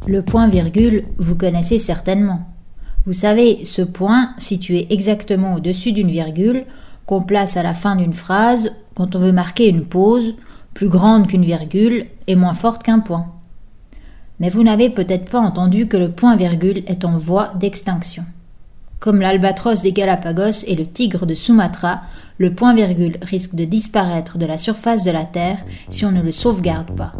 Le point-virgule, vous connaissez certainement. Vous savez, ce point, situé exactement au-dessus d'une virgule, qu'on place à la fin d'une phrase quand on veut marquer une pause, plus grande qu'une virgule et moins forte qu'un point. Mais vous n'avez peut-être pas entendu que le point-virgule est en voie d'extinction. Comme l'albatros des Galapagos et le tigre de Sumatra, le point-virgule risque de disparaître de la surface de la Terre si on ne le sauvegarde pas.